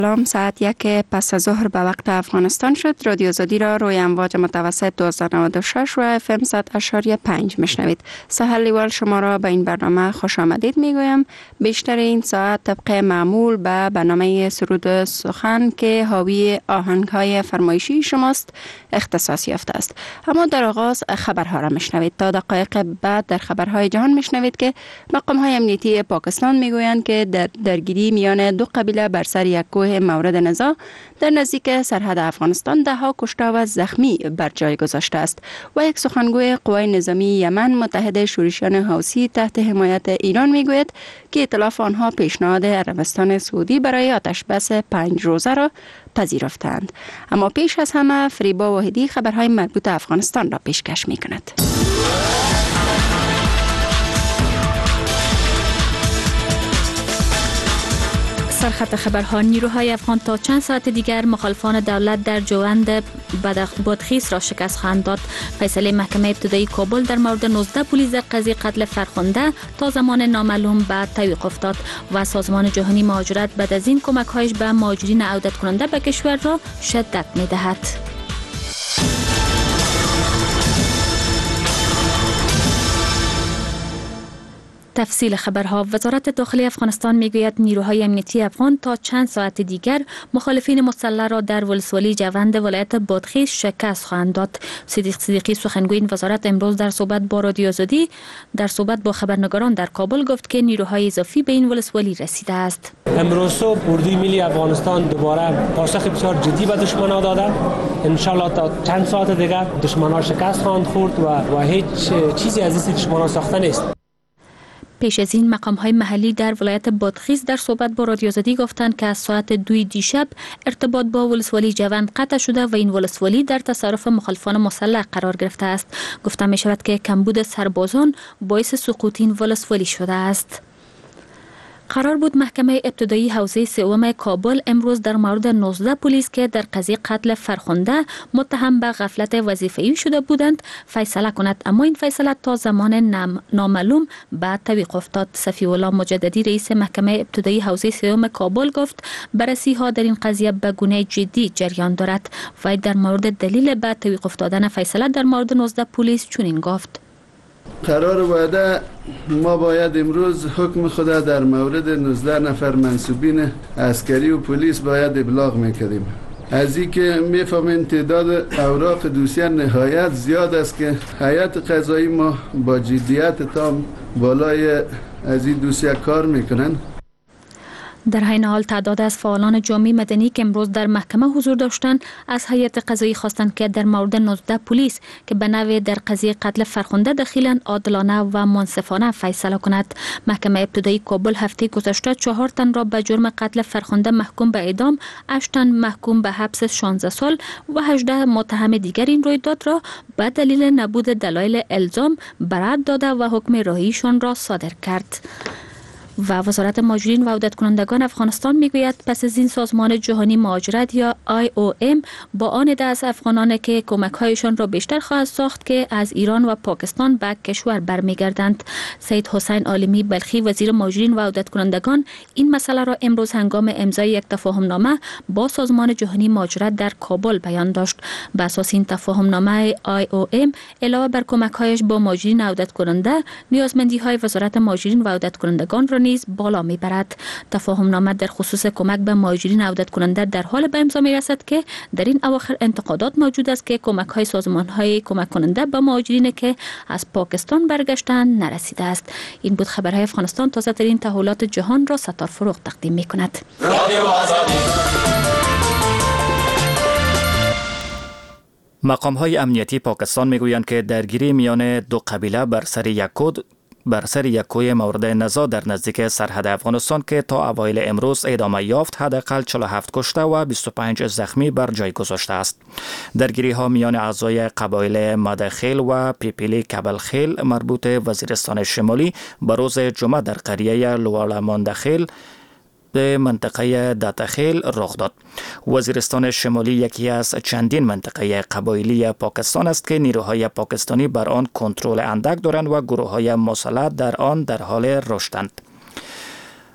سلام، ساعت 1 پس از ظهر به وقت افغانستان شد. رادیو آزادی را روی امواج متوسط 1296 و FM 100.5 میشنوید. سهر لیوال شما را به این برنامه خوش آمدید میگویم. بیشتر این ساعت طبق معمول به برنامه سرود سخن که حاوی آهنگ‌های فرمایشی شماست اختصاص یافته است. اما در آغاز خبرها را میشنوید. تا دقایق بعد در خبرهای جهان میشنوید که مقام‌های امنیتی پاکستان میگویند که در درگیری میان دو قبیله بر سر یک کوه مورد نزاع در نزدیک سرحد افغانستان 10 کشته و زخمی بر جای گذاشته است و یک سخنگوی قوای نظامی یمن متحد شورشیان حوثی تحت حمایت ایران میگوید که ائتلاف آنها پیشنهاد عربستان سعودی برای آتش بس 5 روزه را پذیرفتند. اما پیش از همه فریبا واحدی خبرهای مربوط افغانستان را پیشکش میکند. سرخط خبرها: نیروهای افغان تا چند ساعت دیگر مخالفان دولت در جوند بادغیس را شکست خواهند داد. فیصله محکمه ابتدایی کابل در مورد 19 پلیس در قضیه قتل فرخنده تا زمان نامعلوم به توقف افتاد و سازمان جهانی مهاجرت بعد از این کمک‌هایش به مهاجرین عودت کننده به کشور را شدت می‌دهد. تفصیل خبرها: وزارت داخلی افغانستان میگوید نیروهای امنیتی افغان تا چند ساعت دیگر مخالفین مسلح را در ولسوالی جوند ولایت بادغیس شکست خواهند داد. صدیق صدیقی سخنگوی این وزارت امروز در صحبت با رادیو آزادی در صحبت با خبرنگاران در کابل گفت که نیروهای اضافی به این ولسوالی رسیده است. امروز صبح اردوی ملی افغانستان دوباره پاسخ بسیار جدی به دشمنان داده. ان شاء الله تا چند ساعت دیگر دشمنان شکست خواهند خورد و هیچ چیزی از این دشمنان ساخته نیست. پیش از این مقام‌های محلی در ولایت بادغیس در صحبت با رادیو آزادی گفتند که از ساعت 2 دیشب ارتباط با ولسوالی جوند قطع شده و این ولسوالی در تصرف مخالفان مسلح قرار گرفته است. گفته می شود که کمبود سربازان باعث سقوط این ولسوالی شده است. قرار بود محکمه ابتدایی حوزه سوم کابل امروز در مورد 19 پلیس که در قضیه قتل فرخنده متهم به غفلت وظیفه‌ای شده بودند فیصله کند، اما این فیصله تا زمان نامعلوم به توقف افتاد. صفی الله مجددی رئیس محکمه ابتدایی حوزه سوم کابل گفت بررسی ها در این قضیه به گونه جدی جریان دارد و در مورد دلیل به توقف دادن فیصله در مورد 19 پلیس چنین گفت: قرار بوده ما باید امروز حکم خود در مورد 19 نفر منصوبین عسکری و پلیس باید ابلاغ میکردیم. از این که میفهمین تعداد اوراق دوسیه نهایت زیاد است که هیئت قضایی ما با جدیت تام بالای از این دوسیه کار میکنن. در حین حال تعداد از فعالان جامعه مدنی که امروز در محکمه حضور داشتند از هیئت قضایی خواستند که در مورد 19 پلیس که به نوع در قضیه قتل فرخنده دخیلند عادلانه و منصفانه فیصله کند. محکمه ابتدایی کابل هفته گذشته 4 تن را به جرم قتل فرخنده محکوم به اعدام، 8 تن محکوم به حبس 16 سال و 18 متهم دیگر این رویداد را به دلیل نبود دلایل الزام برات داده و حکم رهاییشان را صادر کرد. و وزارت مهاجرین و عودت کنندگان افغانستان میگوید پس از این سازمان جهانی مهاجرت یا IOM با آن عده از افغانان که کمک‌هایشان را بیشتر خواهد ساخت که از ایران و پاکستان به کشور برمیگردند. سید حسین عالمی بلخی وزیر مهاجرین و عودت کنندگان این مسئله را امروز هنگام امضای یک تفاهم نامه با سازمان جهانی مهاجرت در کابل بیان داشت. بر اساس این تفاهم نامه IOM علاوه بر کمک‌هایش با مهاجرین عودت کننده، نیازمندی‌های وزارت مهاجرین و عودت کنندگان را نیز بالا میبرد. تفاهم نامه در خصوص کمک به مهاجرین عودت کننده در حال به امضا میرسد که در این اواخر انتقادات موجود است که کمک‌های سازمان‌های کمک کننده به مهاجرین که از پاکستان برگشتند نرسیده است. این بود خبرهای افغانستان. تازه ترین تحولات جهان را ستار فروغ تقدیم می‌کند. مقام‌های امنیتی پاکستان میگویند که درگیری میان دو قبیله بر سر یک کوه مورد نزاع در نزدیک سرحد افغانستان که تا اوایل امروز ادامه یافت حداقل 47 کشته و 25 زخمی بر جای گذاشته است. درگیری ها میان اعضای قبایل مدخیل و پیپیلی کبلخیل مربوط وزیرستان شمالی به روز جمعه در قریه لوالماندخیل به منطقه داتخیل رخ داد. وزیرستان شمالی یکی از چندین منطقه قبایلی پاکستان است که نیروهای پاکستانی بر آن کنترل اندک دارند و گروه‌های مسلح در آن در حال رشدند.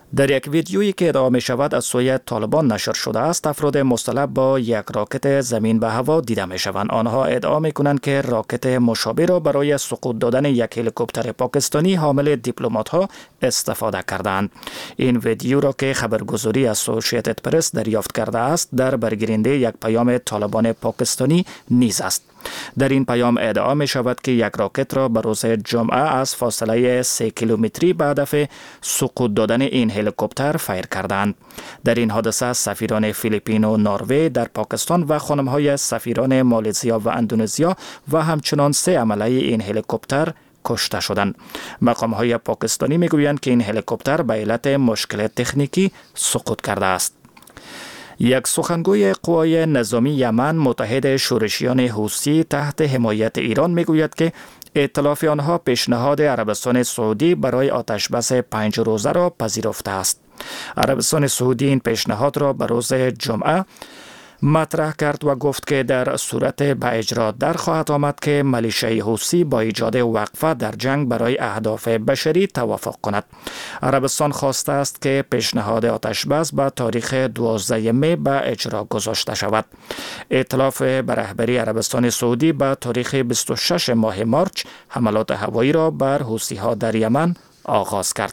در یک ویدیویی که ادعا می شود از سوی طالبان نشر شده است، افراد مصطلح با یک راکت زمین به هوا دیده می شوند. آنها ادعا می کنند که راکت مشابه را برای سقوط دادن یک هلیکوپتر پاکستانی حامل دیپلمات ها استفاده کردند. این ویدیو را که خبرگزاری اسوسییتد پرس دریافت کرده است، در برگیرنده یک پیام طالبان پاکستانی نیز است. در این پیام ادعا می شود که یک راکت را به روز جمعه از فاصله 3 کیلومتری به هدف سقوط دادن این هلیکوپتر فیر کردند. در این حادثه سفیران فیلیپین و نروژ در پاکستان و خانم‌های سفیران مالزیا و اندونزیا و همچنان 3 عمله این هلیکوپتر کشته شدند. مقام‌های پاکستانی میگویند که این هلیکوپتر به علت مشکل تکنیکی سقوط کرده است. یک سخنگوی قوای نظامی یمن متحد شورشیان حوثی تحت حمایت ایران میگوید که ائتلاف آنها پیشنهاد عربستان سعودی برای آتشبس 5 روزه را پذیرفته است. عربستان سعودی این پیشنهاد را به روز جمعه مطرح کرد و گفت که در صورت به اجرا در خواهد آمد که میلیشیای حوثی با ایجاد وقفه در جنگ برای اهداف بشری توافق کند. عربستان خواسته است که پیشنهاد آتشبس به تاریخ 12 می به اجرا گذاشته شود. ائتلاف به رهبری عربستان سعودی به تاریخ 26 ماه مارچ حملات هوایی را بر حوثی‌ها در یمن آغاز کرد.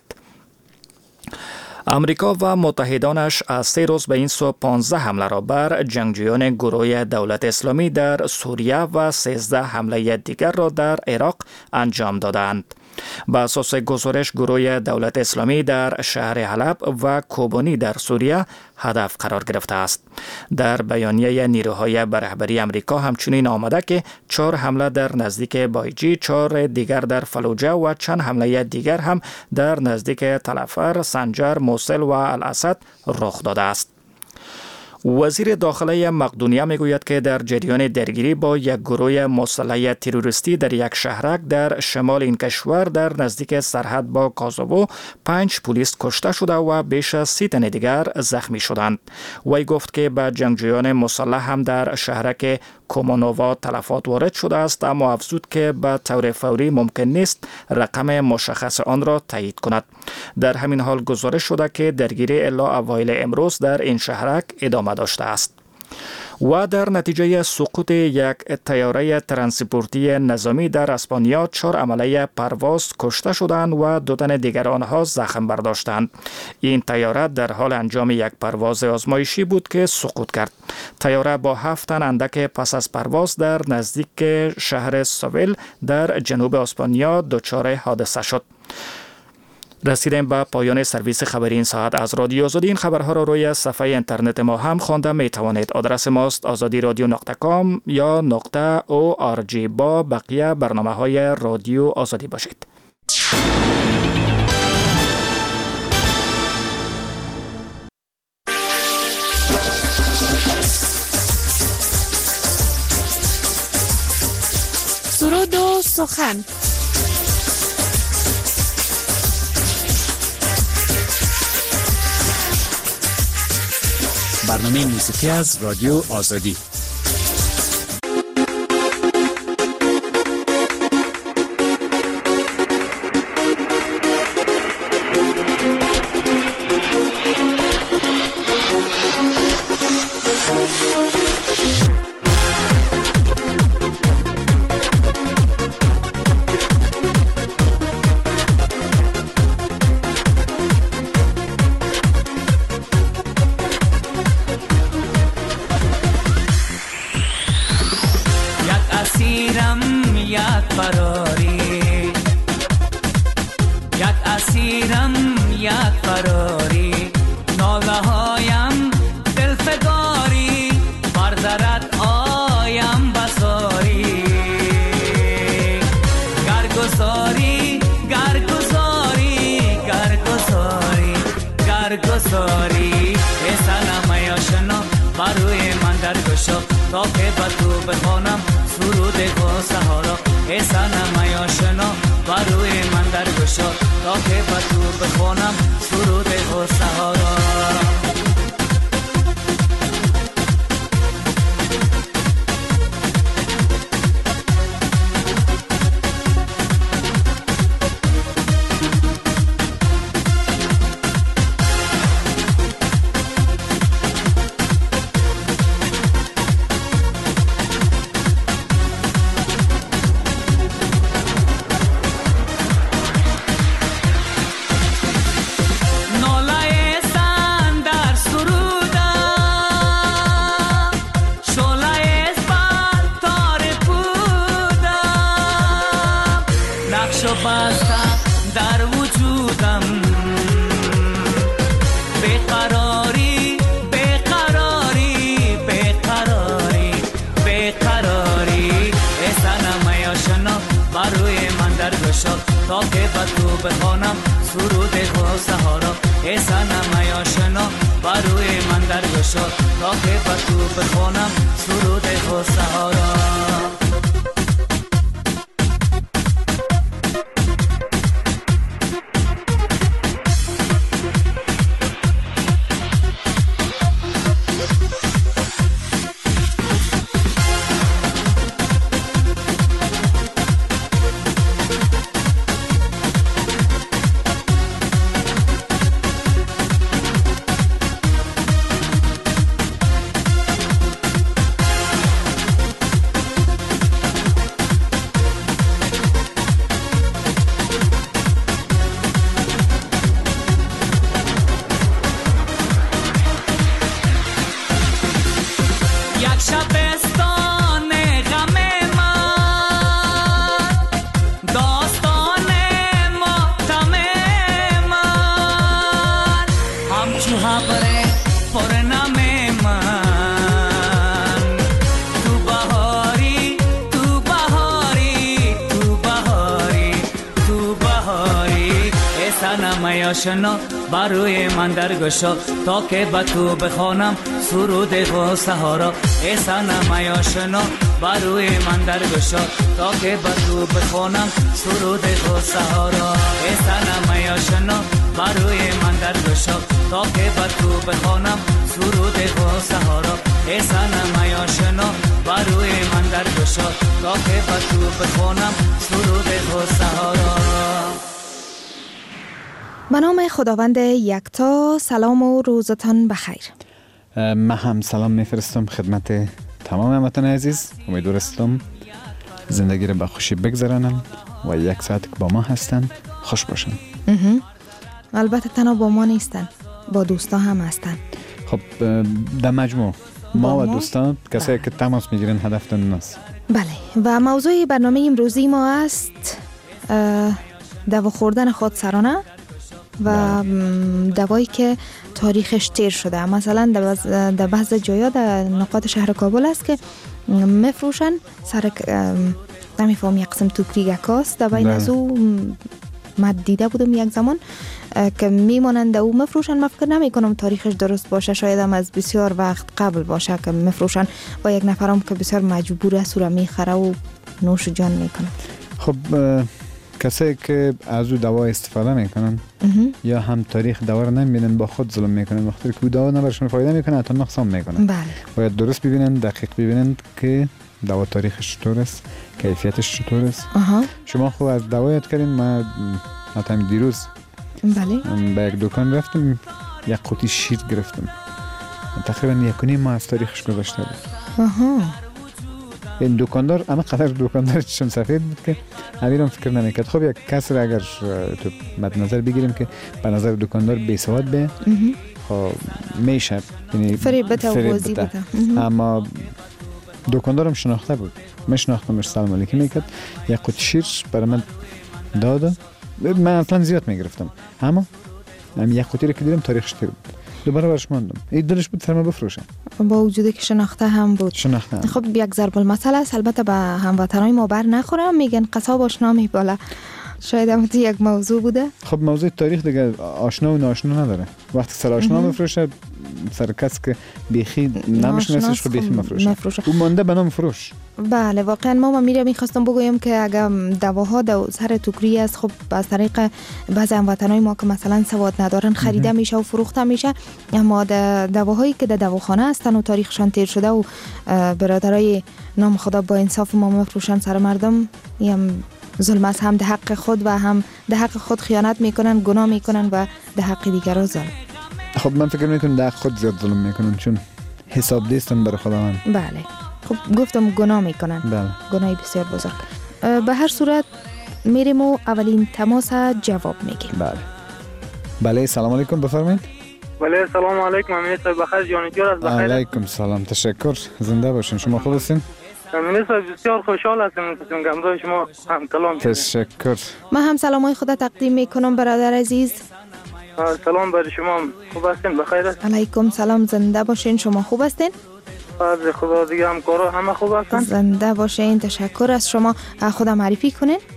امریکا و متحدانش از 3 روز به این سو 15 حمله را بر جنگجویان گروه دولت اسلامی در سوریه و 13 حمله دیگر را در عراق انجام دادند. به اساس گزارش گروه دولت اسلامی در شهر حلب و کوبانی در سوریه هدف قرار گرفته است. در بیانیه نیروهای به رهبری امریکا همچنین آمده که 4 حمله در نزدیک بایجی، 4 دیگر در فلوجه و چند حمله دیگر هم در نزدیک تلفر، سنجر، موصل و الاسد رخ داده است. وزیر داخله مقدونیه میگوید که در جریان درگیری با یک گروه مسلح تروریستی در یک شهرک در شمال این کشور در نزدیک سرحد با کاسوو 5 پلیس کشته شده و بیش از 30 تن دیگر زخمی شدند. وی گفت که به جنگجویان مسلح هم در شهرک کومونووا تلفات وارد شده است، اما افزود که به طور فوری ممکن نیست رقم مشخص آن را تایید کند. در همین حال گزارش شده که درگیری الا اوایل امروز در این شهرک ادامه داشته است. و در نتیجه سقوط یک طیاره ترانسپورتی نظامی در اسپانیا 4 عمله پرواز کشته شدند و 2 تن دیگر آنها زخم برداشتند. این طیاره در حال انجام یک پرواز آزمایشی بود که سقوط کرد. طیاره با 7 تن اندک پس از پرواز در نزدیک شهر سویل در جنوب اسپانیا دچار حادثه شد. رسیدیم به پایان سرویس خبری این ساعت از رادیو آزادی. این خبرها را روی صفحه اینترنت ما هم خوانده می توانید. آدرس ماست azadiradio.com یا .org. با بقیه برنامه‌های رادیو آزادی باشید. سرود و سخن. برنامه موسیقی از رادیو آزادی. تا که به تو بخوانم سرود و سهارا. ای صنم آشنا بر روی من درگشا تا که به تو بخوانم سرود و سهارا. آشنا بر روی من درگشا تا که به تو بخوانم سرود و سهارا. ای صنم آشنا بر روی من درگشا تا که به تو بخوانم سرود و سهارا. ای صنم آشنا بر روی من درگشا تا که به تو بخوانم سرود و سهارا. ای صنم آشنا بر روی من درگشا تا که به تو بخوانم سرود و سهارا. به نام خداوند یکتا. سلام و روزتان بخیر. من هم سلام میفرستم خدمت تمام هموطنان عزیز. امیدوارم زندگی رو به خوشی بگذرانن و یک ساعت که با ما هستن خوش باشن. البته تنها با ما نیستن، با دوستا هم هستن. خب در مجموع ما و دوستان کسایی که تماس میگیرن هدفتون است. بله، و موضوع برنامه امروزی ما است دوا خوردن خودسرانه و دوایی که تاریخش تیر شده. مثلا در بعض جایا در نقاط شهر کابل است که مفروشن سر نمیفهم یک قسم توکریگکاست در بین از او مد دیده بودم یک زمان که میمانند او مفروشن. من فکر نمی کنم تاریخش درست باشه، شاید هم از بسیار وقت قبل باشه که مفروشن با یک نفرم که بسیار مجبور است و میخره و نوش جان میکنه. خب کسایی که از او دوا استفاده میکنن یا هم تاریخ دوا رو نمیبینن با خود ظلم میکنن. وقتی که او دوا نبرشون فایده میکنه حتی نقصان میکنن. بله. باید درست ببینن، دقیق ببینن که دوا تاریخش چطور است، کیفیتش چطور است. شما خب از دوا یاد کردین. من حتی دیروز به یک دکان رفتم، یک قوطی شیر گرفتم. تقریبا 1.5 ماه از تاریخش گذشته بود. این دکاندار اما قدر دکاندار چشم سفید بود که امیرم فکر نمیکرد. خب یک کس را اگر تو مد نظر بگیریم که به نظر دکاندار بی سواد به خب میشه یعنی فریب بده. اما دکاندارم شناخته بود، میشناختمش، سلام علیکم میکرد. یک قوطی شیر برای من داد. من اصلا زیاد میگرفتم اما یک قوطی رو که دیدم تاریخش تیر بود. دوباره برش ماندم. این دلش بود سرما بفروشه با وجودی که شناخته هم بود. خب یک ضرب المثل است، البته به هموطنای ما بر نخورم. میگن قصاب آشنا میباله. شاید هم یک موضوع بوده. خب موضوع تاریخ دیگه آشنا و ناشنا نداره. وقتی سر آشنا میفروشه سر کس که بیخی نمیشناسش خب بیخی مفروشه. او مانده به نام فروش. بله واقعا ما میخواستم بگویم که اگر دواها سر توکری است، خب از طریق بعضی هموطنای ما که مثلا سواد ندارن خریده میشه و فروخته میشه. اما دواهایی که در دواخانه هستن و تاریخشان تیر شده و برادرای نام خدا با انصاف ما مفروشن سر مردم، یم ظلم است. هم در حق خود و هم در حق خود خیانت میکنن، گناه میکنن و در حق دیگران ظلم. خب من فکر میکنم در خود زیاد ظلم میکنن چون حساب دیستن برای خداوند. بله خب گفتم گناه میکنن. بله. گناهی بسیار بزرگ. به هر صورت میریم و اولین تماس جواب میگیم. بله سلام علیکم بفرمایید. بله سلام علیکم. امیر صاحب بخیر جان جور از بخیر. علیکم سلام، تشکر، زنده باشین. شما خوب هستین؟ امیر صاحب بسیار خوشحال هستم که گمزای شما هم کلام شد. تشکر. من هم سلامای خدا تقدیم میکنم برادر عزیز. سلام بر شما، خوب هستین؟ بخیر است؟ علیکم سلام، زنده باشین. شما خوب هستین؟ از خدا دیگه همکارا همه خوب هستن؟ زنده باشین. تشکر از شما. خدا معرفی کنین.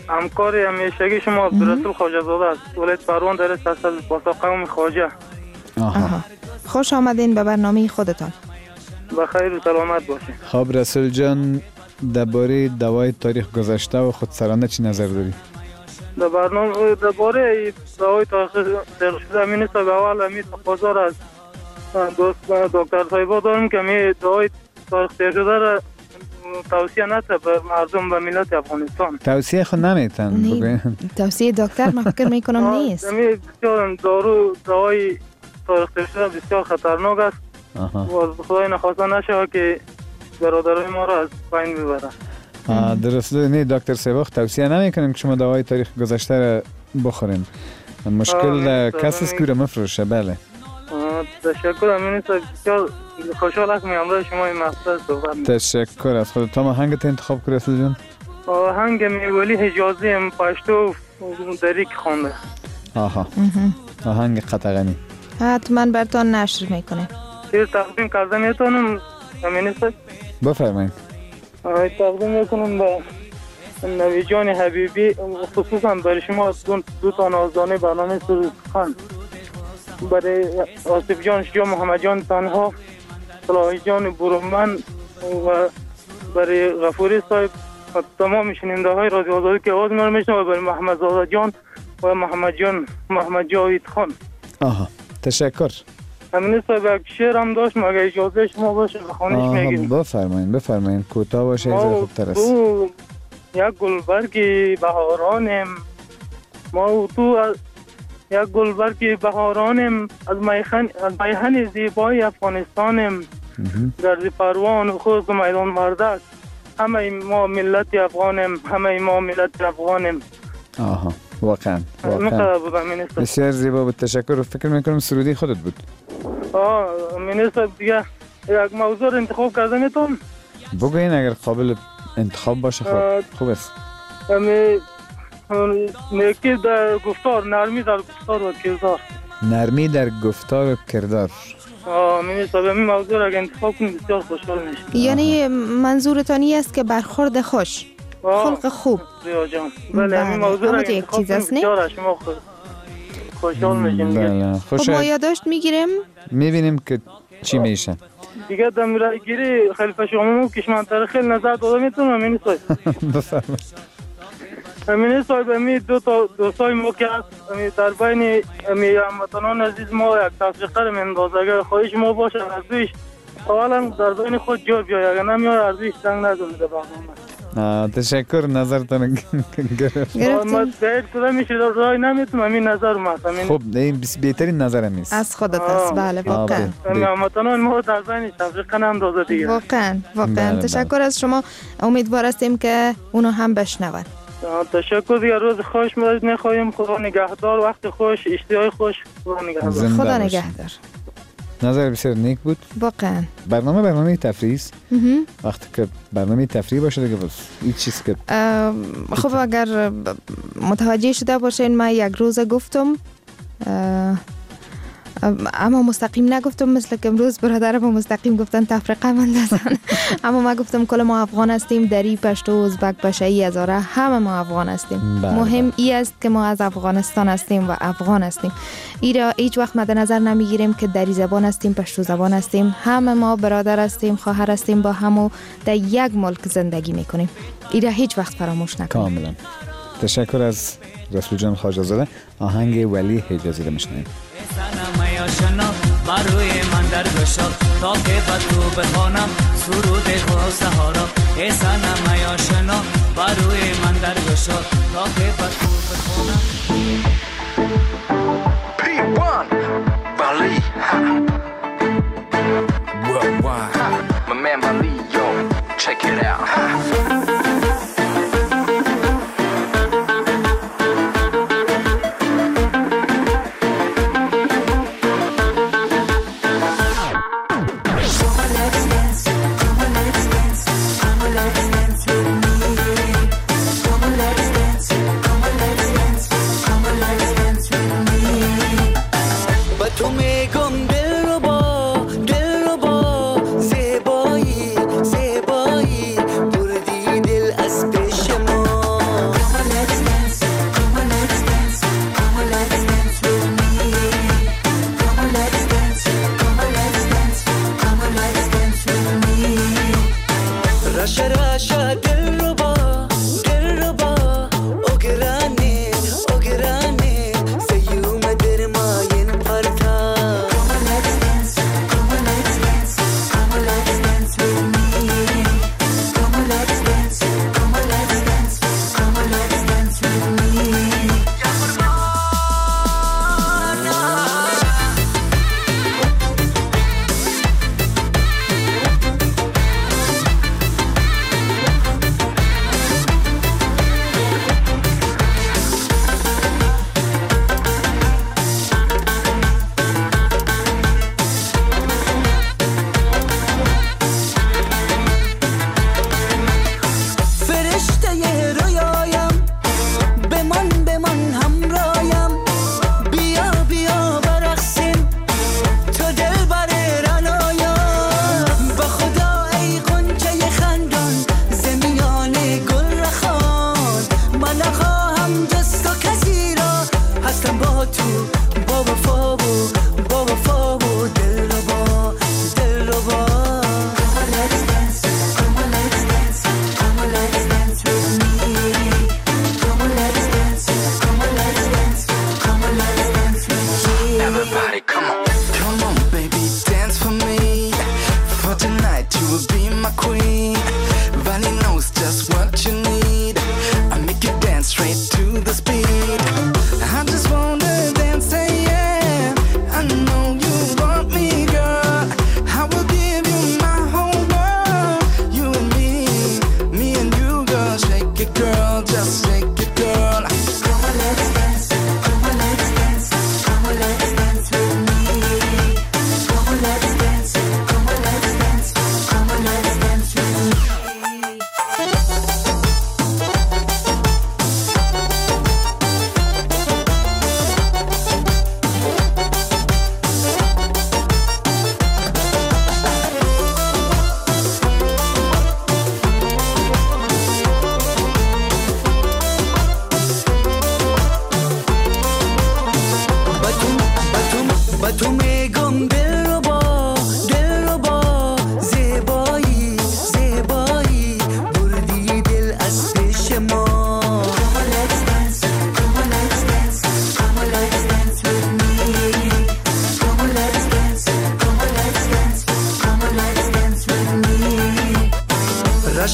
همکار همیشگی شما عبدالرسول خواجه زاده است. ولایت پروان در سرسل باسا قوم خواجه. آها. خوش آمدین به برنامه خودتان. بخیر و سلامت باشین. خب رسول جان، درباره دوای تاریخ گذشته و خودسرانه چی نظر داری؟ درباره دوای تاریخ گذشته امین صاحب اول امید تقاضا است. دکتر صاحبا دارم که می دوای تاریخ گذشته را توصیه نته به مردم و ملت افغانستان. توصیه خود نمیتن بگوین. توصیه دکتر من فکر میکنم نیست. بسیار دوای تاریخ گذشته بسیار خطرناک است. و خدای نخواسته نشه که برادرای ما را از پایین ببره. درست نه دکتر سیواخ توصیه نمیکنیم که شما دوای تاریخ گذشته را بخورین. مشکل کسی است که را مفروشه. بله. تشکر امین صاحب، بسیار خوشحال هستم امروز شما این مقصد صحبت می‌کنم. تشکر از خودت. تو آهنگت انتخاب کردی رسول جان؟ آهنگ میولی حجازی پشتو دریک خوانده. آها. آهنگ قطغنی. حتما براتون نشر میکنه. چیز تقدیم کرده میتونم امین صاحب؟ بفرمایید. تقدیم میکنم به نوی جان حبیبی، خصوصا برای شما دو تا نازدانه برنامه سخن، برای آصف جان شجاع، محمد جان تنها، صلاح جان برومن و برای غفوری صاحب و تمام شنونده های رادیو آزادی که آواز ما میشنوند، برای محمد زاده جان و محمد جاوید خان. آها تشکر. امین صاحب یک شعر هم داشت، مگه اجازه شما باشه بخوانیش میگیم؟ بفرمایید کوتاه باشه از خوبتر است. یک گلبرگی بهارانم، ما و تو یک گلبرگی بهارانم، از میهن زیبای افغانستانم، گرز پروان و خوز میدان مردک، همه ما ملت افغانم. آها واقعا بسیار زیبا بود. تشکر. فکر میکنم سرودی خودت بود. امین صاحب دیگه یک موضوع انتخاب کرده میتونم؟ بگوین اگر قابل انتخاب باشه. خوب است. نیکی در گفتار، نرمی در گفتار و کردار. نرمی در گفتار و کردار. امین صاحب این موضوع را اگر انتخاب کنید بسیار خوشحال میشم. یعنی منظورتان است که برخورد خوش، خلق خوب. بله این موضوع را انتخاب کنید بسیار شما خوشحال میشیم. خب ما یادداشت میبینیم که چی میشه دیگه. در رای گیری خلیفه شما کشمنطقه خیلی نظر داده میتونم امین صاحب؟ بفرمایید. امین صاحب امی دوستای ما که هست در بین هموطنان عزیز ما یک تفریقه میندازه. اگر خواهش ما باشه ارزویش اولا در بین خود جا بیاید، اگر نمیاد ارزویش تنگ نزنید برنامه. تشکر. نظرتان گرفتیم. ما باید کدام میشه رای نمیتونم امین نظر اومد. خب این بهترین نظرم است. از خودت است. بله واقعا هموطنان ما در بین تفریقه نمیندازه دیگه. واقعا تشکر از شما. امیدوار هستیم که اونو هم بشنون. تشکر. دیگر روز خوش مرد نخواهیم. خدا نگهدار. وقت خوش، اشتیاق خوش. خدا نگهدار. نظر بسیار نیک بود. واقعا برنامه تفریحی است. وقتی که برنامه تفریحی باشه دیگه بس این چیز که خب اگر متوجه شده باشین من یک روز گفتم اما مستقیم نگفتم، مثل که امروز برادرم مستقیم گفتن تفریقه مندازن. اما ما گفتم کل ما افغان هستیم، دری، پشتو، ازبک، بشایی، هزاره، همه ما افغان هستیم. مهم ای است که ما از افغانستان هستیم و افغان هستیم. ایرا هیچ وقت مد نظر نمیگیریم که دری زبان هستیم، پشتو زبان هستیم. همه ما برادر هستیم، خواهر هستیم، با همو در یک ملک زندگی میکنیم. ایرا هیچ وقت فراموش نکنیم. کاملا. تشکر از رسول جان خواجه زاده. آهنگ ولی حجازی رو میشنویم. بروی من در گشا تا که با تو بخوانم سرود و سهارا. ای سنم آشنا بروی من در گشا تا که با تو بخوانم. P1 Bali Worldwide My man Bali, yo, check it out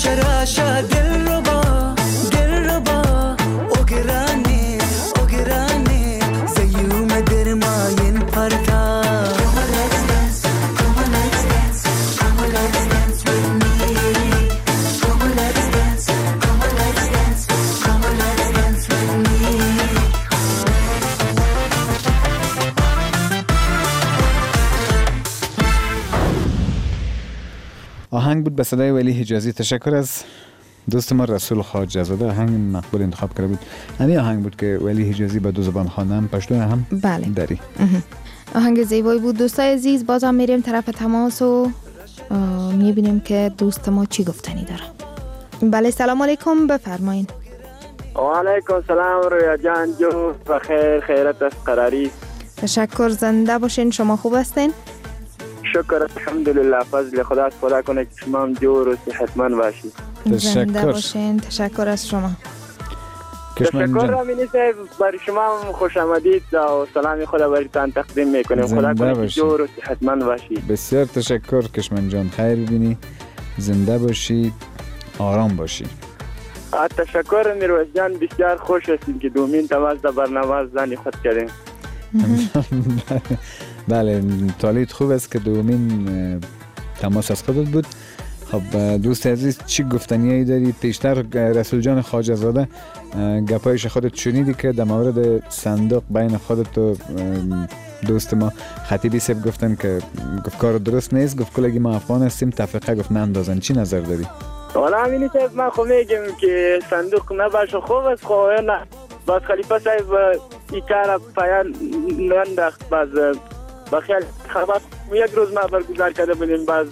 راشا دل رو با اوگرانی زیوم درماین پرتا آهنگ بود به صدای ولی حجازی. تشکر از دوست ما رسول خواجه زاده. آهنگ مقبول انتخاب کرده بود. همین آهنگ بود که ولی حجازی با دو زبان خوانم، پشتو هم بله داری. آهنگ زیبایی بود. دوستای عزیز باز هم میریم طرف تماس و میبینیم که دوست ما چی گفتنی داره. بله سلام علیکم، بفرمایین. و علیکم سلام رویا جان جو بخیر، خیرت از قراری. تشکر، زنده باشین. شما خوب هستین؟ شکر الحمدلله، فضل خدا خدا کنه که شما هم جور و صحتمند باشید. زنده باشین. تشکر از شما. تشکر رامینی صاحب، برای شما هم خوش آمدید و سلام خدا برایتان تقدیم میکنیم. خدا کنه که جور و صحتمند باشید. بسیار تشکر کشمن جان، خیر ببینی، زنده باشید، آرام باشید. تشکر میرویس جان، بسیار خوش هستیم که دومین تماس در برنامه زنی خود کردیم. بله تالیت خوب است که دومین تماس از خودت بود. خب دوست عزیز چی گفتنیایی داری؟ پیشتر رسول جان خواجه زاده گپایش خودت شنیدی که در مورد صندوق بین خودت و دوست ما خطیبی صاحب گفتن که گفت کار درست نیست، گفت کلگی ما افغان هستیم، تفرقه گفت نندازن. چی نظر داری؟ والا همینی صاحب من خب میگم که صندوق نباشه خوب است، خب نه باز خلیفه صاحب این کار پایان ننداخت. باز بخیال خبر یک روز ما برگزار کرده بودیم، باز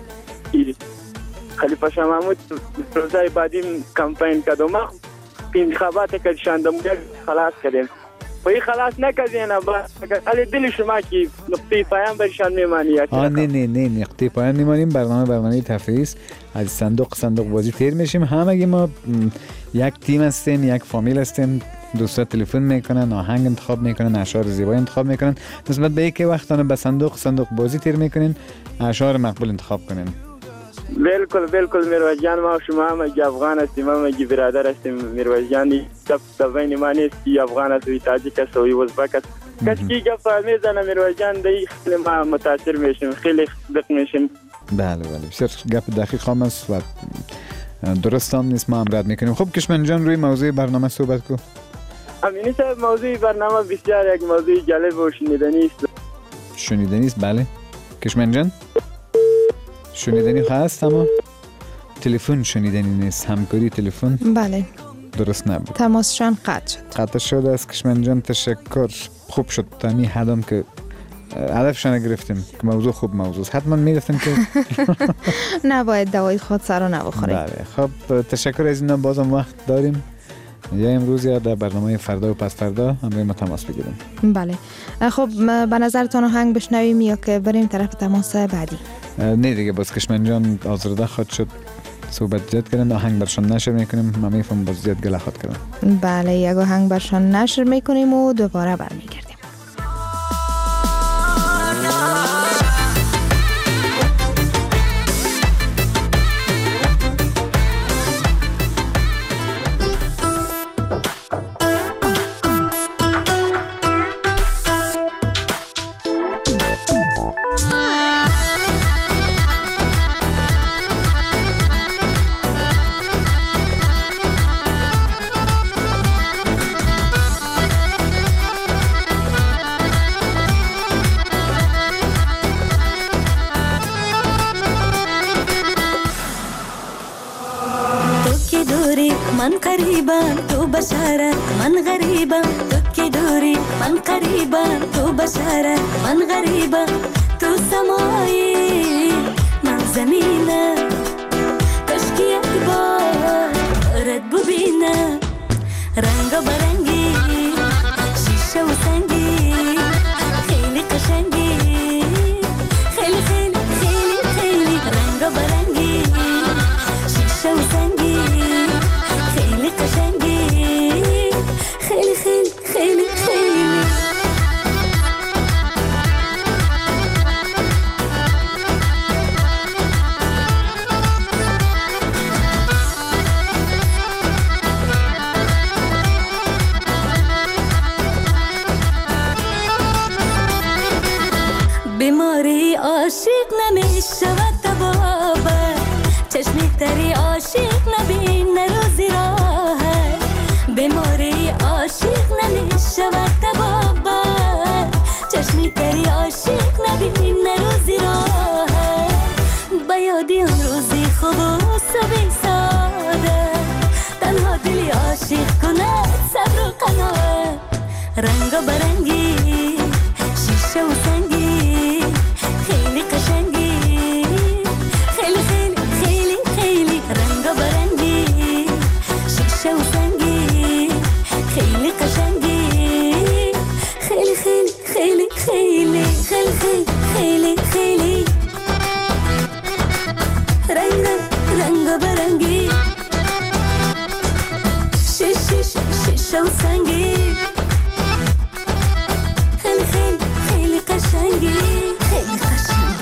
خلیفه شاه محمود روزای بعدیم کمپین کرد و ما انتخابات کردیم خلاص کردیم و این خلاص نکردیم. ولی دل شما که نقطه پایان برشان میمانی. نه نقطه پایان میمانیم. برنامه تفریحی است. از صندوق بازی تیر میشیم. همگی ما یک تیم هستیم، یک فامیل هستیم. دوستا تلفن میکنن، آهنگ انتخاب میکنن، اشعار زیبا انتخاب میکنن. نسبت به اینکه وقتانه به صندوق بازی تیر میکنین، اشعار مقبول انتخاب کنین. بالکل میرویس جان، ما شما هم افغان هستیم، هم برادر هستیم. میرویس جان تا بین ما نیست که افغان است و تاجیک است و ازبک است. کسی که گپ میزنه میرویس جان دی خیلی ما متاثر میشیم، خیلی دق میشیم. بله بسیار گپ دقیق هم است و درست هم نیست، ما هم رد میکنیم. خب کشمن جان روی موضوع برنامه صحبت کو. امینی صاحب موضوع برنامه بسیار یک موضوع جالب و شنیدنی است. شنیدنی است بله. کشمن جان شنیدنی هست اما تلفن شنیدنی نیست. همکاری تلفن بله درست نبود. تماسشان قطع شد از کشمن جان. تشکر. خوب شد تامی حدام که هدفشان گرفتیم که موضوع خوب موضوع حتما میگفتیم که نباید دوای خود سر رو نبخوریم. بله خب تشکر از اینا. بازم وقت داریم یا امروز یا در برنامه فردا و پس فردا همراه ما تماس بگیریم. بله خب به نظرتان آهنگ بشنویم یا که بریم طرف تماس بعدی؟ نه دیگه باز کشمن جان آزرده خود شد، صحبت زیاد کردن. آهنگ برشان نشر میکنیم. ما میفهم باز زیاد گله خود کردن. بله یک آهنگ برشان نشر میکنیم و دوباره برمیگردیم. من قریبا تو بشارت، من غریبا تو که دوری، من قریبا تو بشارت، من غریبا تو سمایی، من زمینه کشکی یک بارت ببینه، رنگ و برنگی شیشه و سنگی خیلی قشنگی، خیلی خیلی خیلی خیلی رنگ و برنگی شیشه و سنگی خیلی قشنگی، خیلی خیلی خیلی خیلی یادی اون روزی خوب و صبح ساده تنها دلی عاشق کنه صبر و قناعت رنگ و برنگی شیشه و سنگی خیلی قشنگی خیلی خیلی خیلی خیلی رنگ و برنگی شیشه و سنگی خیلی قشنگی خیلی خیلی خیلی خیلی خیلی خیلی خیلی رنگ رنگ و برنگی شیشه و سنگی خیلی خیلی خیلی قشنگی خیلی قشنگی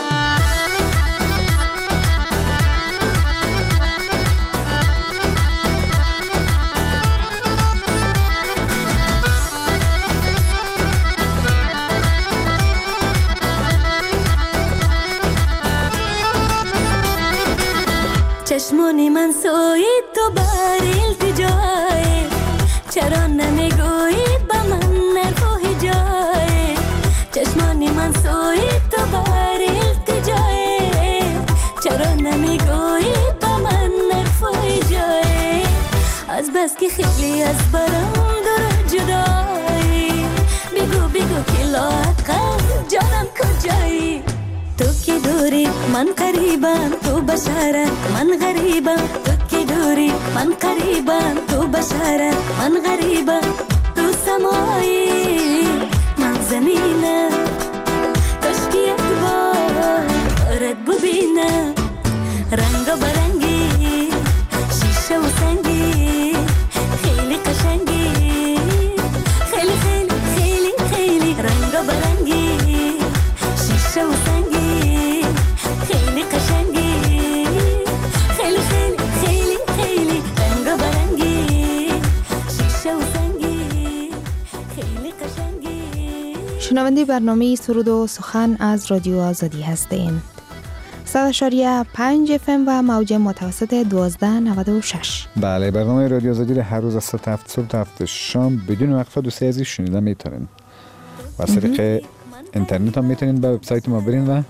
چشمونی من سوی تو بر التجای چرا نمیگویی با من نگویی جای چشمونی من سوی تو بر التجای چرا نمیگویی با من نگویی جای از بس که خیلی از برام دور جدایی بگو بگو که لااقل جانم کجایی تو که دوری من قریبم تو بشارت من غریبم تو که دوری من قریبم تو بشارت من غریبم تو سمایی من زمینم کاش که یک بارت ببینم رنگ و برنگی شیشه و سنگی خیلی قشنگی خیلی خیلی خیلی خیلی رنگ و برنگی شیشه و سنگی خیلی قشنگی خیلی خیلی خیلی خیلی رنگ و برنگی شیشه و سنگی خیلی قشنگی. شنونده برنامه سرود و سخن از رادیو آزادی هستین. 100.5 FM و موج متوسط 1296. بله، برنامه رادیو آزادی را هر روز از ساعت 7 صبح تا 7 شام بدون وقفه دوستی عزیز شنیده میتونین. و از طریق اینترنت هم میتونین به وبسایت ما برین و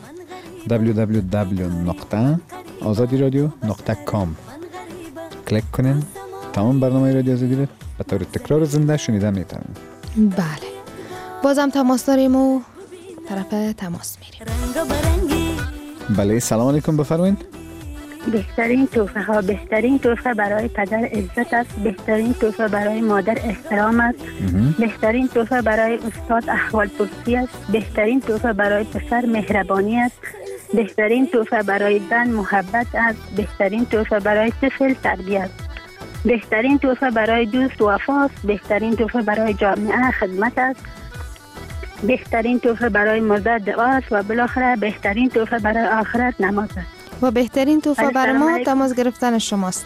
www.azadiradio.com کلیک کنین. تمام برنامه رادیو آزادی را به طور تکرار زنده شنیده میتونین. بله، بازم تماس داریم و طرف تماس میریم. بله، سلام علیکم، بفرمایید. بهترین تحفه برای پدر عزت است، بهترین تحفه برای مادر احترام است، بهترین تحفه برای استاد احوال پرسی است، بهترین تحفه برای پسر مهربانی است، بهترین تحفه برای زن محبت است، بهترین تحفه برای طفل تربیت، بهترین تحفه برای دوست وفا است، بهترین تحفه برای جامعه خدمت است، بهترین تحفه برای مرده دعا است و بالاخره بهترین تحفه برای آخرت نماز است. و بهترین تحفه برای ما تماس گرفتن شماست.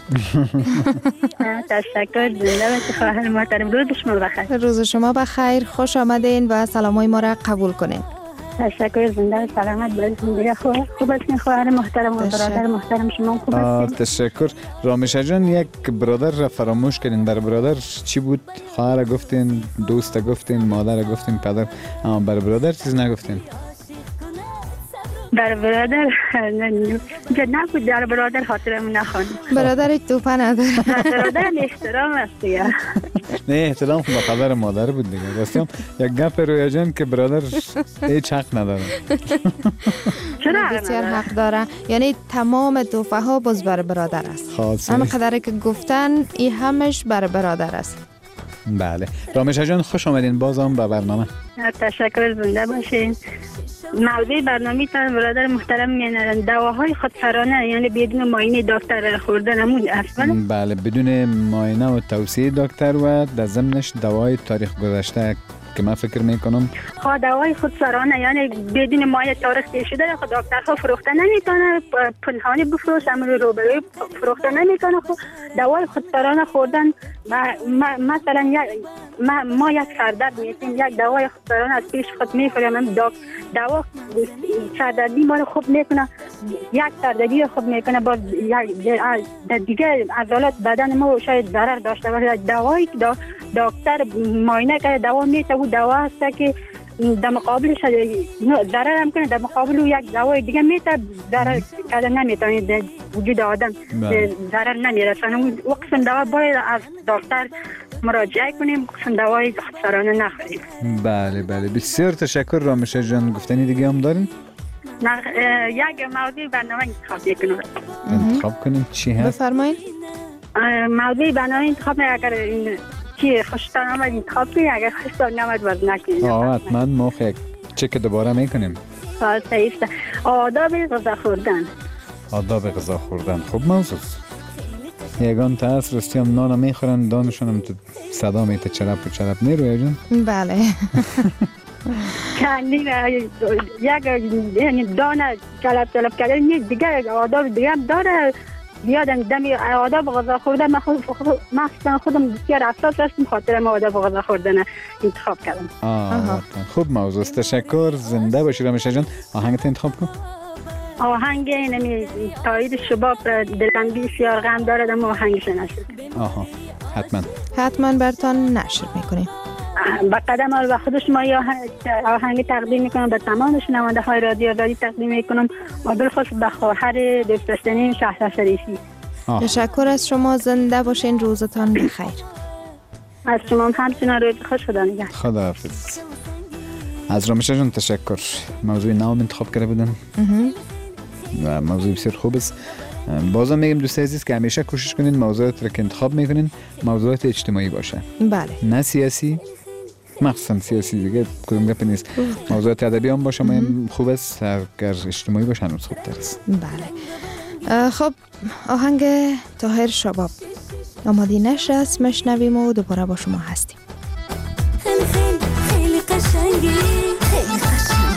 تشکر. زنده باشید خواهر محترم. روز شما بخیر. روز شما بخیر. خوش آمدین و سلامای ما را قبول کنین. تشکر. زنده سلامت باشید. خوب هستین خواهر محترم و برادر محترم شما خوب هستین؟ تشکر. رامشه جان، یک برادر را فراموش کردین. بر برادر چی بود؟ خواهر گفتین، دوست گفتین، مادر گفتین، پدر، اما بر برادر چیز نگفتین. بر برادر نبود، در برادر خاطرم نخوان. برادر توپه نداره. برادر احترام است دیگه. نه، احترام خب خبر مادر بود دیگه. راستیم یک گپ رویا جان که برادر هیچ حق نداره. چرا بسیار حق داره. یعنی تمام توفه ها باز بر برادر است. همه قدری که گفتن این همش بر برادر است. بله. رامشه جان، خوش آمدین بازم به برنامه. تشکر. زنده باشین. موضوع برنامه تان برادر محترم میانن دواهای خودسرانه، یعنی بدون معاینه دکتر خوردن نمود اصلا. بله، بدون معاینه و توصیه دکتر و در ضمنش دوای تاریخ گذشته که من فکر میکنم دوای خودسرانه، یعنی بدون معاینه تاریخ شده خود دکترها فروخته نمیتونه، پنهانی بفروش، امر روبروی فروخته نمیتونه. خود دوای خودسرانه خوردن مثلا ما یک سردرد میتیم، یک دوای خودسرانه از پیش خود میخوریم، دوا سردردی ما رو خوب میکنه، یک سردردی رو خوب میکنه، باز دیگه عضلات بدن ما شاید ضرر داشته باشه. دوایی که دکتر معاینه کرده دوا میته و دوا هست که در مقابلش ضرر هم کنه، در مقابل یک دوای دیگه میته ضرر کردن نمیتونه در وجود آدم ضرر نمیرسونه. اون قسم دوا باید از دکتر مراجعه کنیم، قسم دوای خودسرانه نخوریم. بله بله، بسیار تشکر رامشه جان. گفتنی دیگه هم دارین؟ یک موضوع برنامه انتخاب میکنم. انتخاب کنیم چی هست؟ بفرمایید. موضوع برنامه انتخاب اگر این چی خوشتان آمد انتخاب کنید، اگر خوشتان نامد باز نکنید. حتما ما چک دوباره میکنیم. صحیح است. آداب غذا خوردن. آداب غذا خوردن خوب موضوع. یگان تا هست رستی هم نان میخورن، دانشون هم تو صدا میته چرپ و چرپ نیروی جان؟ بله. یک دانه چلپ کردن دیگه آداب دیگه هم داره. بیادم دمی آداب غذا خوردن من خودم بسیار حساس هستم، خاطر ما آداب غذا خوردن انتخاب کردم. خوب موضوع. تشکر. زنده باشی رامشه جان. آهنگت انتخاب کن. آهنگ اینمی تایید شباب دلم بسیار غم داره، اما آهنگش نشد. حتما برتان نشر میکنیم. با قدم و خود شما آهنگ تقدیم میکنم به تمام شنونده های رادیو آزادی تقدیم میکنم و بالخصوص به خواهر دوست داشتنی شهلا شریفی. تشکر از شما. زنده باشین. روزتان بخیر. از شما همچنان روز خوش. خدا نگهدار. خداحافظ. از رامشه جان تشکر. موضوع نام انتخاب کرده بودن و موضوع بسیار خوب است. بازم میگم دوست عزیز که همیشه کوشش کنین موضوعات را که انتخاب میکنین موضوعات اجتماعی باشه. بله. نه سیاسی، مخصوصا سیاسی دیگه کدوم گپ نیست. موضوعات ادبی هم باشه مهم خوب است، اگر اجتماعی باشه هنوز خوبتر است. بله. خب آهنگ طاهر شباب آماده نشست مشنویم و دوباره با شما هستیم. خیلی خیلی خیلی قشنگی، خیلی قشنگی.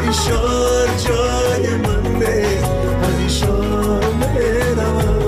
این شهر جای من نیست از این شهر میروم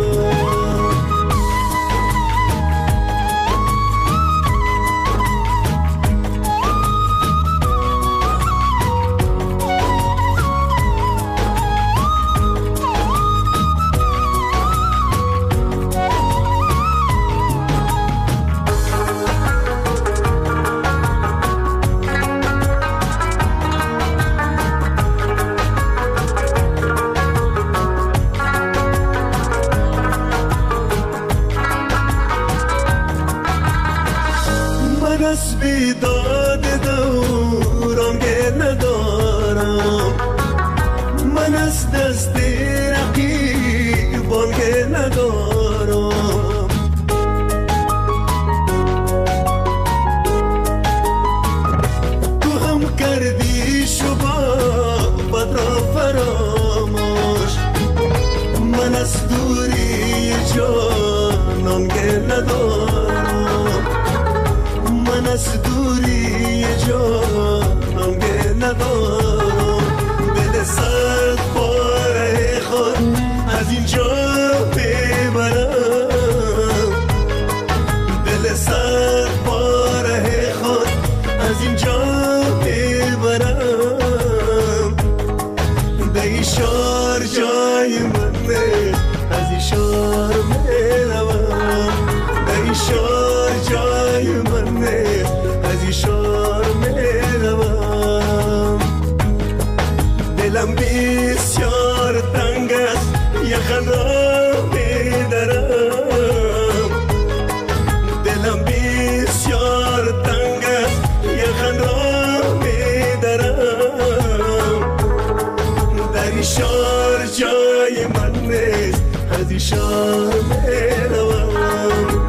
بیداد دورم گل ندارم من از دست رقیبان گل ندارم تو هم کردی شبابت را فراموش من از دوری جانم گل ندارم من از دوری جانم گل ندارم دل سرد باره خود از اینجا ببرم دل سرد باره خود از اینجا ببرم در این شهر جای من نیست از این شهر میروم در این شهر جای من نیست از این شهر میروم دلم بسیار تنگ است یخن را میدرم دلم بسیار تنگ است یخن را میدرم در این شهر جای من نیست از این شهر میروم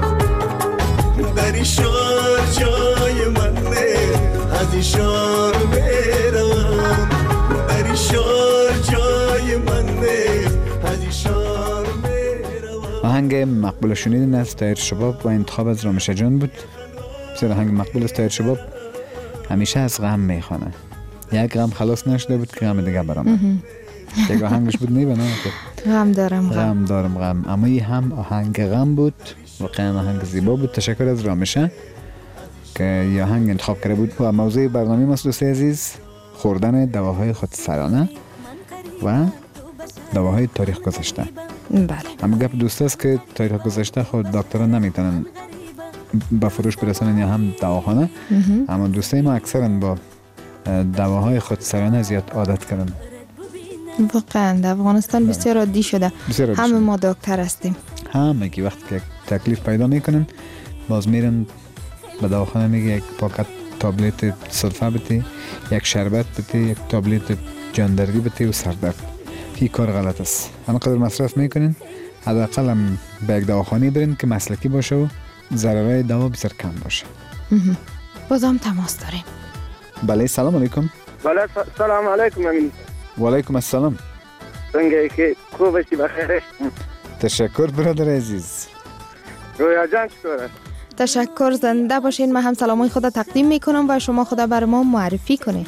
در این شهر جای من نیست از این شهر میروم در این شهر جای من نیست از این شهر میروم. آهنگ مقبول شنیدین از طاهر شباب و انتخاب از رامش جان بود. بسیار آهنگ مقبول از طاهر شباب همیشه از غم میخوانه. یک غم خلاص نشده بود که غم دیگه برام یک آهنگش بود نیبنه غم دارم غم اما این هم آهنگ غم بود واقعا آهنگ زیبا بود. تشکر از رامشه که یه آهنگ انتخاب کرده بود و موضوع برنامه ما دوستای عزیز خوردن دواهای خودسرانه و دواهای تاریخ گذشته. بله اما گپ دوست است که تاریخ گذشته خود دکتران نمیتونن به فروش برسانن یا هم دواخانه اما دوستای ما اکثرا با دواهای خودسرانه زیاد عادت کردن. واقعا در افغانستان بسیار عادی شده همه ما دکتر هستیم همه که وقتی که تکلیف پیدا میکنن باز میرن به دواخانه میگه یک پاکت تابلت سلفه بده یک شربت بده یک تابلت جاندردی بده و سردرد. این کار غلط است. همینقدر مصرف میکنین حداقل هم به یک دواخانه برین که مسلکی باشه و ضررهای دوا بسیار کم باشه. بازم تماس داریم. بله سلام علیکم. بله سلام علیکم امین. و علیکم السلام. سنگه که خوب هستی بخیر؟ تشکر برادر عزیز. رویا جان چطوره؟ تشکر زنده باشین. من هم سلامای خدا تقدیم میکنم و شما خدا بر ما معرفی کنید.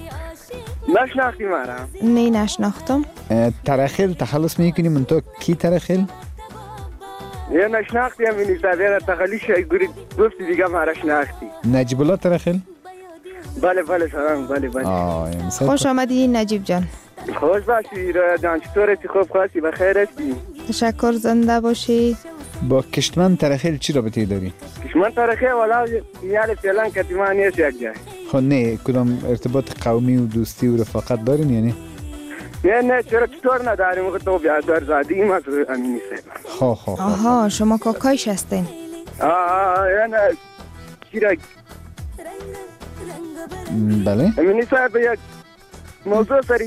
نشناختی مرا؟ نه نشناختم. ترخیل تخلص میکنی من تو کی ترخیل؟ یه نشناختی امینی سابیره تخلیش گوری گفتی دیگه مرا شناختی. نجیب الله ترخیل؟ بله بله سلام بله بله. خوش آمدی نجیب جان. خوش باشی رویا جان چطوره؟ خوب خواستی بخیر هستی؟ تشکر زنده باشی. با کشتمن ترخیل چی رابطه داری؟ کشتمن ترخیل والا یعنی فعلا کتیمان نیست یک جای. خب نه کدام ارتباط قومی و دوستی و رفاقت دارین یعنی؟ نه چرا چطور نداریم که تو بیادار زادیم از امینی صاحب. خب آها شما کاکایش هستین؟ یعنی چیرک. بله امینی صاحب یک موضوع سری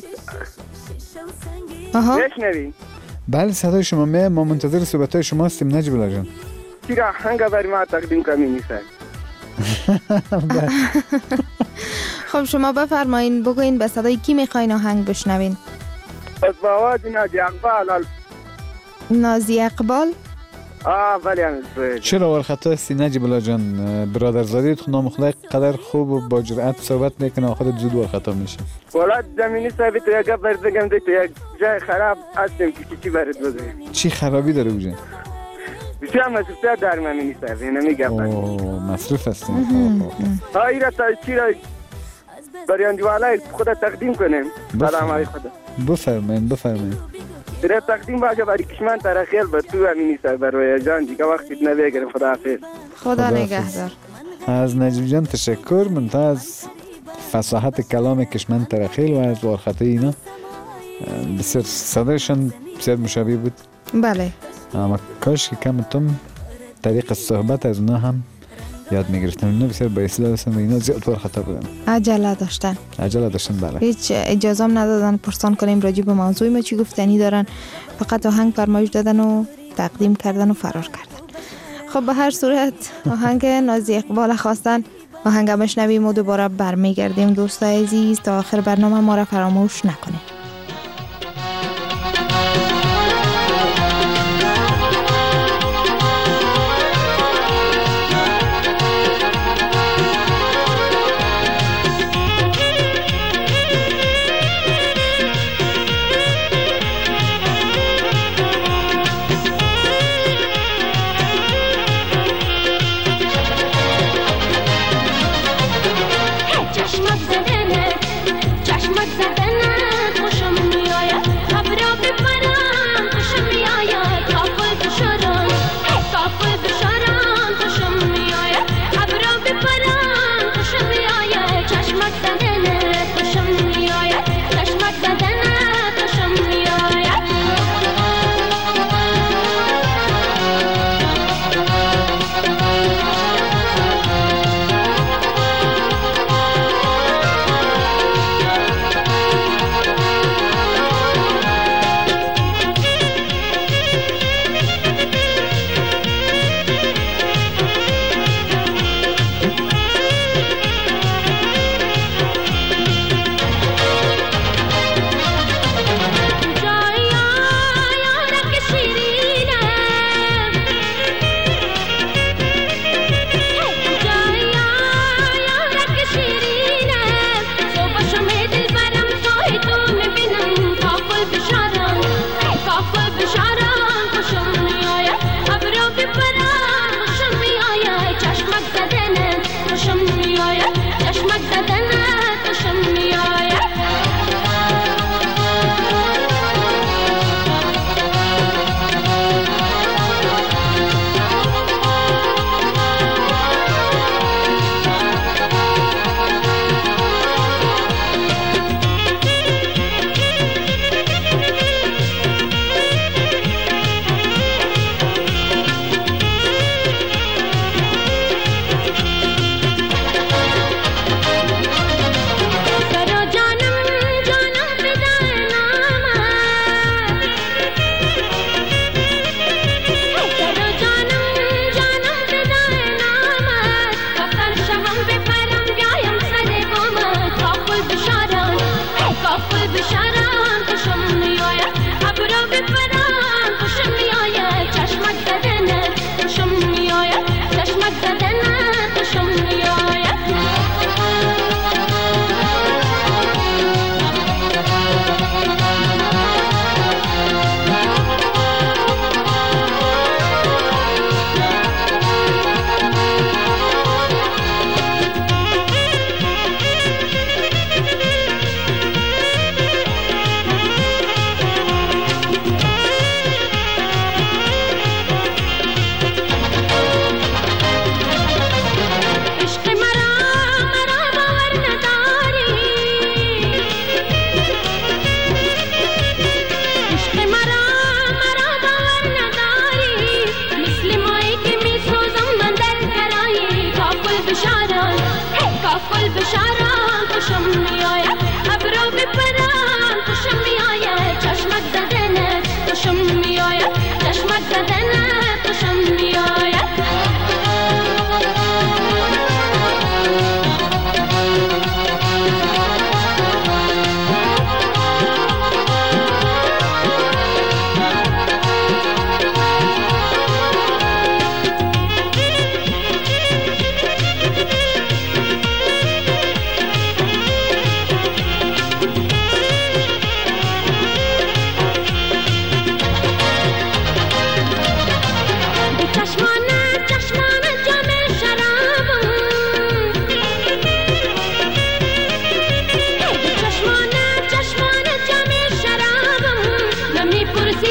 بشنوی. بله صدای شما ما منتظر صحبت‌های شما هستیم نجیب الله جان. چرا هنگ بر ما تقدیم کنیم صاحب. خب شما بفرمایین بگوین به صدای کی میخواین آهنگ بشنوین؟ از با آواز نازی اقبال. نازی اقبال؟ بله همین. چرا ورخطا هستی نجیب الله جان؟ برادرزادیت نام خدای قدر خوب و با جرأت صحبت میکنه خودت زود ورخطا میشه. والا زمینی صاحبی تو یک گپ بگم تو یک جای خراب هستیم که چی برات بگم. چی خرابی داره اونجا؟ بسیار مصروفیت دارم زمینی صاحبی نمیگم. مصروف هستیم. ایرا تا چی را بریان جوالای خدا تقدیم کنیم. سلام علیکم. بفرمایید. در تقدیم باشه برای کشمن ترخیل به تو امینی صاحب رویا جان دیگه وقتی نبگیرم. خدا حافظ. خدا نگهدار. از نجیب جان تشکر. من تا از فصاحت کلام کشمن ترخیل و از ورخطه اینا بسیار صدایشان بسیار مشابه بود. بله. اما کاش که کم تم طریق صحبت از اونا هم یاد میگرفتم. اینا بسیار با اصلاح هستن و اینا زیاد ورخطه بودن. عجله داشتن بله. هیچ اجازه هم ندادن پرسان کنیم راجع به موضوع ما چی گفتنی دارن. فقط آهنگ فرمایش دادن و تقدیم کردن و فرار کردن. خب به هر صورت آهنگ نازی اقبال خواستن. آهنگ بشنویم و دوباره برمیگردیم دوستای عزیز. تا آخر برنامه ما را فراموش نکنید.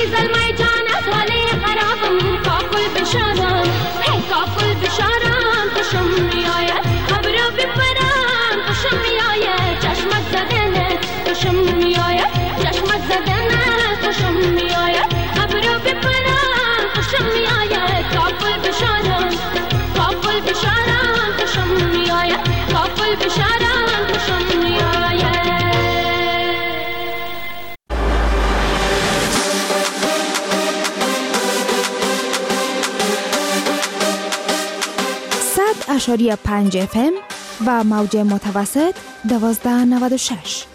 زلمه جان از حاله خرابم کاکل بشارم هی کاکل بشارم خوشم میآید ابرو بپرم خوشم میآید چشمت زدنه خوشم میآید چشمت زدنه خوشم میآید ابرو بپرم خوشم میآید کاکل بشارم خوشم میآید کاکل بشارم خوشم میآید 100.5 FM و موج متوسط 1296.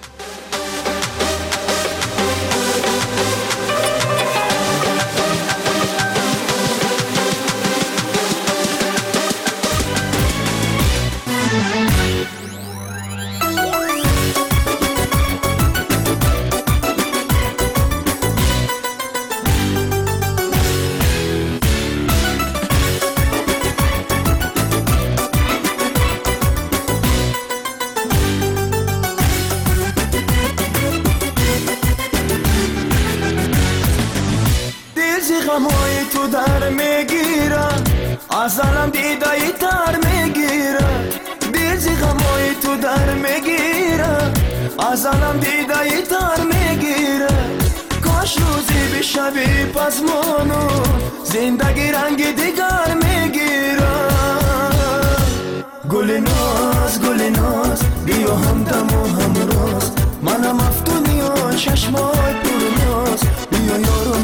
غمای تو در میگیره ازالم دیدایی تر میگیره دیزی غمای تو در میگیره ازالم دیدایی تر میگیره کاش روزی بشوی پزمانو زندگی رنگ دیگر میگیره گل ناز بیا همدم و همراز منم افتونی و چشمای پرناز بیا یارم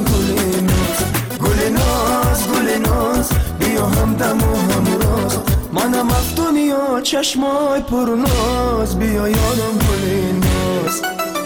گل ناز بیا همدم و همراز منم افتونی و چشمای پرناز بیا یارم گل ناز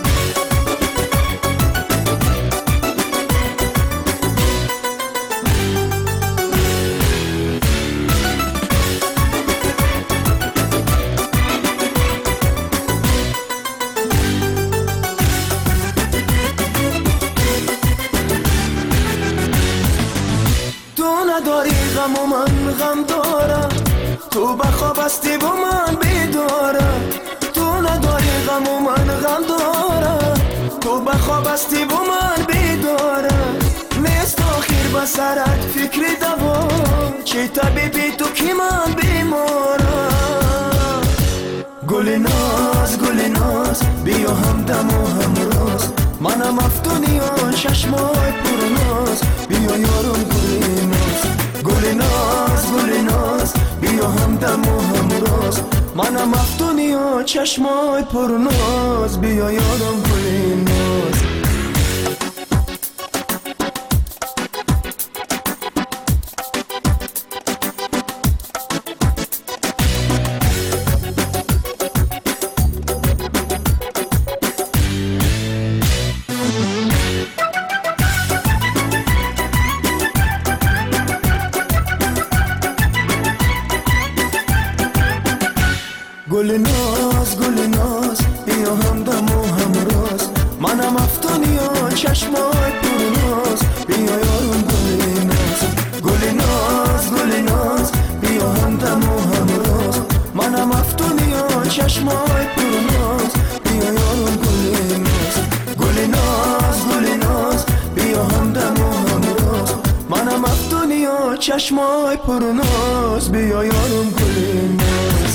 غم و من غم دارم تو بخواب هستی و من بیدارم تو نداری غم و من غم دارم تو بخواب هستی و من بیدارم نیست آخیر به سرت فکر دوا چه طبیبی تو که من بیمارم گل ناز بیا همدم و همراز منم افتونی و چشمای پرناز بیا یارم گل ناز بیا همدم و همراز منم افتونی و چشمای پرناز بیا یارم گل ناز گل ناز بیا همدم و همراز منم افتونی و چشمای پرناز بیا یارم گل ناز بیا همدم و همراز منم افتونی و چشمای پرناز بیا یارم گل ناز بیا همدم و همراز منم افتونی و چشمای پرناز بیا یارم گل ناز.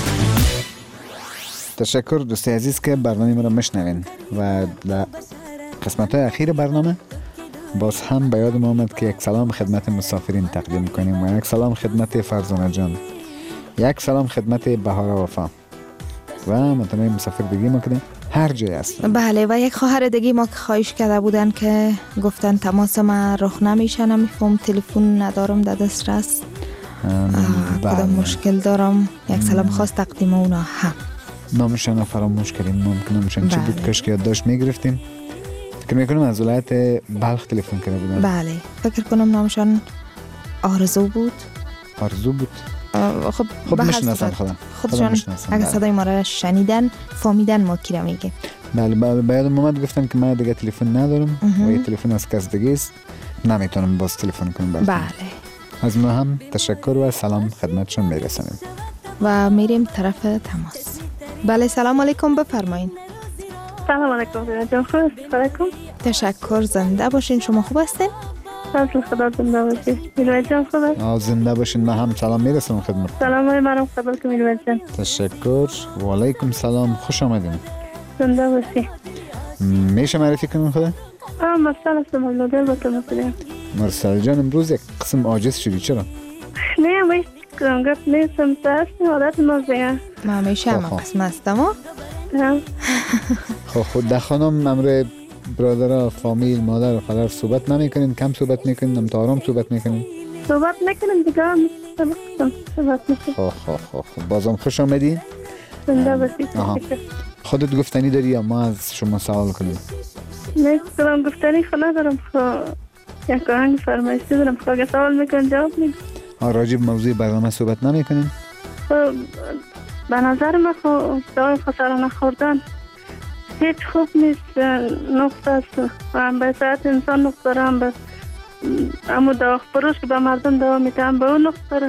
تشکر دوستی عزیز که برنامه ما را مشنوین و در قسمت های اخیر برنامه باز هم به یاد ما آمد که یک سلام خدمت مسافرین تقدیم کنیم و یک سلام خدمت فرزانه جان، یک سلام خدمت بهار وفا و متنوع مسافر دیگه ما کردیم هر جای هستن. بله و یک خواهر دیگه ما که خواهش کرده بودن که گفتن تماس ما رخ نمیشه، نمیفهم تلفن ندارم در دسترس، کدام مشکل دارم، یک سلام خاص تقدیم اونا هم. نامشان فراموش کردیم، ممکنه نامشان چی بود کاش که یادداشت میگرفتیم. فکر میکنم از ولایت بلخ تلفن کرده بودن. بله فکر کنم نامشان آرزو بود. خب میشناسن خودشان اگه صدای ما را شنیدن فهمیدن ما کی را میگه. بله بعد محمد گفتم که من دیگه تلفن ندارم و یه تلفن از کس دیگه است، نمیتونم باز تلفن کنم. بله از ما هم تشکر و سلام خدمتشون میرسونیم و میریم طرف تماس. بله سلام علیکم، بفرمایید. سلام علیکم جان، خوش علیکم. تشکر. زنده باشین. شما خوب هستین؟ فضل خدا زنده باشی. میرویس جان خوبه؟ زنده باشین. من هم سلام میرسونم خدمت. سلام های منم قبول که میرویس جان. تشکر. و علیکم سلام. خوش آمدین. زنده باشی. میشه معرفی کنیم خدا؟ مرسل هستم. مولودل با تو مسئولیم. مرسل جان امروز یک قسم عاجز شدی چرا؟ نه من گفت نیستم. دست عادت نازه. ما همیشه هم قسم هستم. خود در خانم امر برادر فامیل مادر و خالر صحبت نمیکنین؟ کم صحبت میکنین؟ نم تا آرام صحبت میکنین؟ صحبت میکنیم دیگه. صحبت میکنیم. بازم خوش آمدین. زنده باشی. خودت گفتنی داری یا ما از شما سوال کنیم؟ نه کلام گفتنی خود ندارم. یک آهنگ فرمایشی دارم. اگه سوال میکنین جواب میدم. راجع به موضوع برنامه صحبت نمیکنین؟ به نظر من دوائی خسارا نخوردن هیچ خوب نیست. نقطه است. هم به صحت انسان نقطه داره، هم به اما دوا فروش که به مردم دوا میده هم به اون نقطه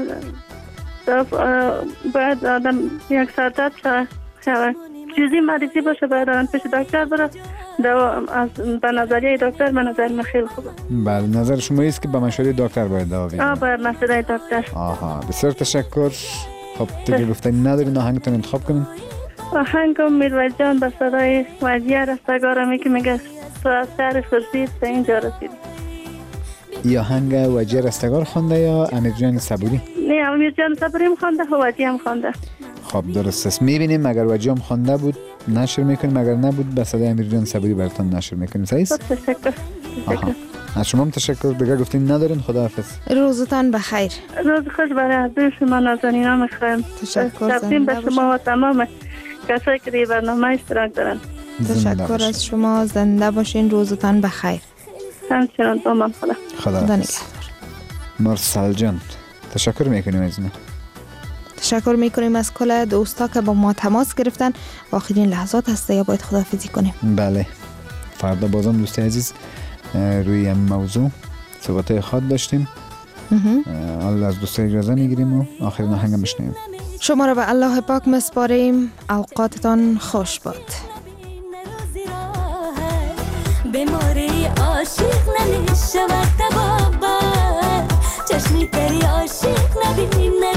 داره. باید آدم یک سردرد شود چیزی مریضی باشه باید آدم پیش دکتر بره. دوا به نظریه دکتر به نظر من خیلی خوبه. بله نظر شما است که به مشوره دکتر باید دوا بگیریم. باید مشوره دکتر. بسیار تشکر. خب دیگه گفتنی ندارین آهنگتون انتخاب کنین؟ آهنگم میرویس جان به صدای وجیه رستگارمی که میگه تو از شهر خورشید به اینجا رسیدی. ای آهنگ وجیه رستگار خونده یا امیر جان صبوری؟ نه امیر جان صبوری هم خونده و وجیه هم خونده. خب درست است. میبینیم اگر وجیه هم خونده بود نشر میکنیم، اگر نبود به صدای امیر جان صبوری براتون نشر میکنیم. صحیح است؟ تشکر. از شما هم تشکر. دیگه گفتین ندارین. خداحافظ. روزتان بخیر. روز خوش برای دوی شما نازنینا میخوایم. تشکر. تقدیم به شما و تمام کسایی که در برنامه اشتراک دارن. تشکر از شما. زنده باشین. روزتان بخیر. همچنان با من. خدا نگهدار. مرسل جان تشکر میکنیم از اینا. تشکر میکنیم از کل دوستا که با ما تماس گرفتن. آخرین لحظات هست یا باید خداحافظی کنیم. بله فردا بازم دوستی عزیز روی این موضوع صحبت خود داشتیم. حالا از دوستا اجازه میگیریم و آخرین آهنگ بشنویم. شما را به الله پاک مسپاریم. اوقاتتان خوش باد. بیماری عاشق نمیشه وقت بابا چشمی تری عاشق نبینه